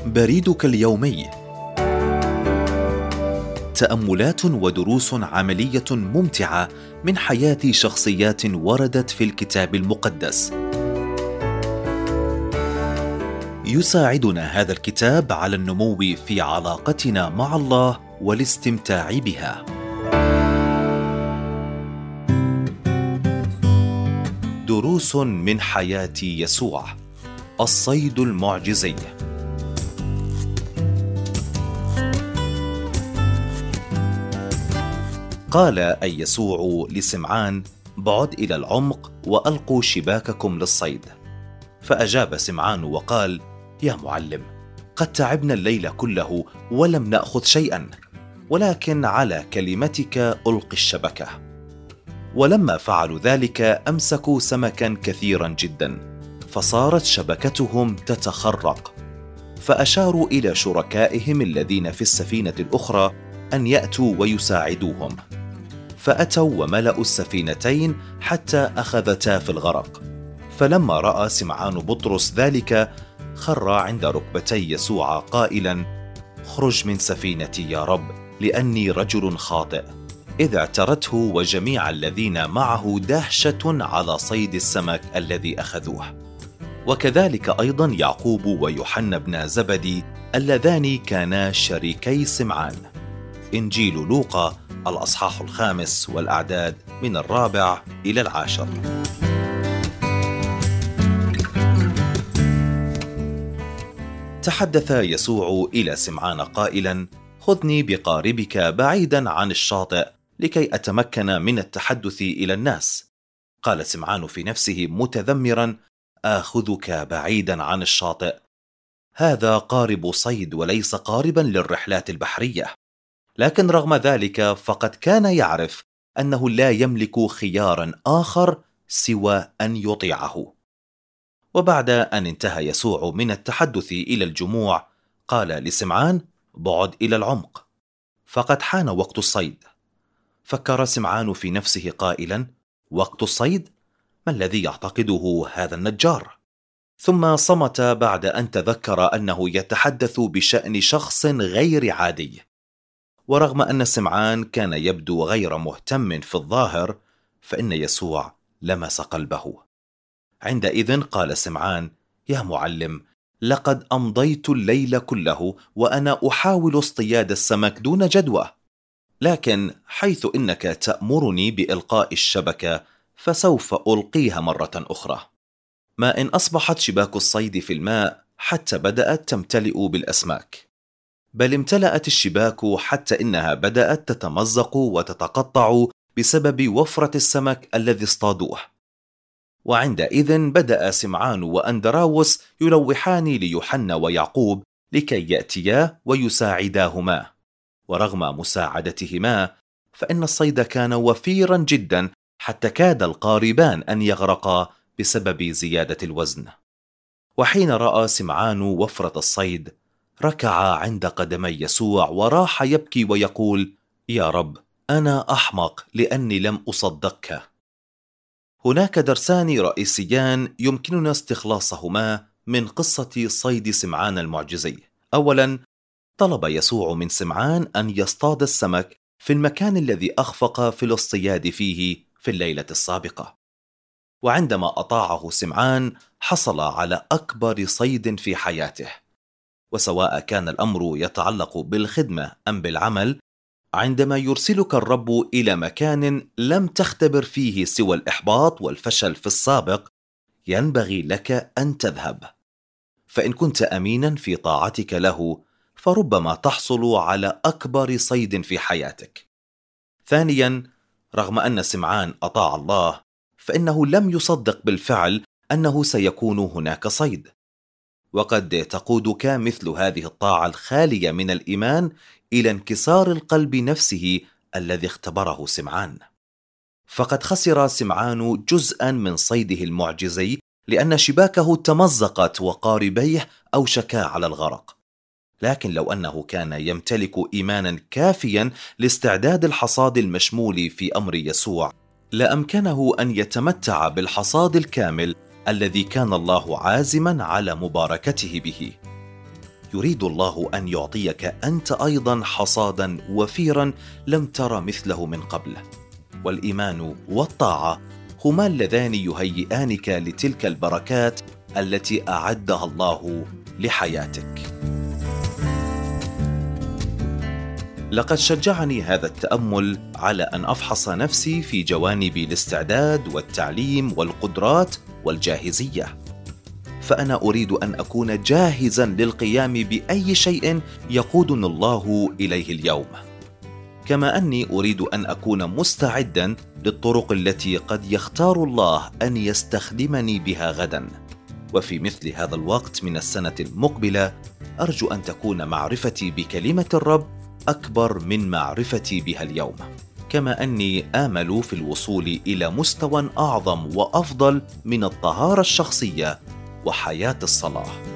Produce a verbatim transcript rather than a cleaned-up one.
بريدك اليومي. تأملات ودروس عملية ممتعة من حياة شخصيات وردت في الكتاب المقدس. يساعدنا هذا الكتاب على النمو في علاقتنا مع الله والاستمتاع بها. دروس من حياة يسوع. الصيد المعجزي. قال أي يسوع لسمعان: بعد إلى العمق وألقوا شباككم للصيد. فأجاب سمعان وقال: يا معلم، قد تعبنا الليل كله ولم نأخذ شيئا، ولكن على كلمتك ألقي الشبكة. ولما فعلوا ذلك أمسكوا سمكا كثيرا جدا، فصارت شبكتهم تتخرق. فأشاروا إلى شركائهم الذين في السفينة الأخرى أن يأتوا ويساعدوهم، فأتوا وملأوا السفينتين حتى أخذتا في الغرق. فلما رأى سمعان بطرس ذلك خر عند ركبتي يسوع قائلا: اخرج من سفينتي يا رب، لأني رجل خاطئ. إذ اعترته وجميع الذين معه دهشة على صيد السمك الذي أخذوه. وكذلك أيضا يعقوب ويوحنا بن زبدي اللذان كانا شريكي سمعان. إنجيل لوقا الأصحاح الخامس والأعداد من الرابع إلى العاشر. تحدث يسوع إلى سمعان قائلا: خذني بقاربك بعيدا عن الشاطئ لكي أتمكن من التحدث إلى الناس. قال سمعان في نفسه متذمرا: آخذك بعيدا عن الشاطئ؟ هذا قارب صيد وليس قاربا للرحلات البحرية. لكن رغم ذلك فقد كان يعرف أنه لا يملك خيارا آخر سوى أن يطيعه. وبعد أن انتهى يسوع من التحدث إلى الجموع قال لسمعان: بعد إلى العمق، فقد حان وقت الصيد. فكر سمعان في نفسه قائلا: وقت الصيد؟ ما الذي يعتقده هذا النجار؟ ثم صمت بعد أن تذكر أنه يتحدث بشأن شخص غير عادي. ورغم أن سمعان كان يبدو غير مهتم في الظاهر، فإن يسوع لمس قلبه. عندئذ قال سمعان: يا معلم، لقد أمضيت الليل كله وأنا أحاول اصطياد السمك دون جدوى، لكن حيث إنك تأمرني بإلقاء الشبكة فسوف ألقيها مرة أخرى. ما إن أصبحت شباك الصيد في الماء حتى بدأت تمتلئ بالأسماك، بل امتلأت الشباك حتى إنها بدأت تتمزق وتتقطع بسبب وفرة السمك الذي اصطادوه. وعندئذ بدأ سمعان وأندراوس يلوحان ليوحنا ويعقوب لكي يأتيا ويساعداهما. ورغم مساعدتهما فإن الصيد كان وفيرا جدا، حتى كاد القاربان أن يغرقا بسبب زيادة الوزن. وحين رأى سمعان وفرة الصيد ركع عند قدمي يسوع وراح يبكي ويقول: يا رب، أنا أحمق لأني لم أصدقك. هناك درسان رئيسيان يمكننا استخلاصهما من قصة صيد سمعان المعجزي. أولا، طلب يسوع من سمعان أن يصطاد السمك في المكان الذي أخفق في الاصطياد فيه في الليلة السابقة. وعندما أطاعه سمعان حصل على أكبر صيد في حياته. وسواء كان الأمر يتعلق بالخدمة أم بالعمل، عندما يرسلك الرب إلى مكان لم تختبر فيه سوى الإحباط والفشل في السابق، ينبغي لك أن تذهب. فإن كنت أمينا في طاعتك له فربما تحصل على أكبر صيد في حياتك. ثانيا، رغم أن سمعان أطاع الله فإنه لم يصدق بالفعل أنه سيكون هناك صيد. وقد تقودك مثل هذه الطاعة الخالية من الإيمان إلى انكسار القلب نفسه الذي اختبره سمعان. فقد خسر سمعان جزءا من صيده المعجزي لأن شباكه تمزقت وقاربيه أوشكا على الغرق. لكن لو أنه كان يمتلك إيمانا كافيا لاستعداد الحصاد المشمول في أمر يسوع، لأمكنه أن يتمتع بالحصاد الكامل الذي كان الله عازما على مباركته به. يريد الله أن يعطيك أنت أيضا حصادا وفيرا لم تر مثله من قبل. والإيمان والطاعة هما اللذان يهيئانك لتلك البركات التي أعدها الله لحياتك. لقد شجعني هذا التأمل على أن أفحص نفسي في جوانب الاستعداد والتعليم والقدرات والجاهزية، فأنا أريد أن أكون جاهزا للقيام بأي شيء يقودني الله إليه اليوم، كما أني أريد أن أكون مستعدا للطرق التي قد يختار الله أن يستخدمني بها غدا. وفي مثل هذا الوقت من السنة المقبلة أرجو أن تكون معرفتي بكلمة الرب أكبر من معرفتي بها اليوم، كما أني آمل في الوصول إلى مستوى أعظم وأفضل من الطهارة الشخصية وحياة الصلاة.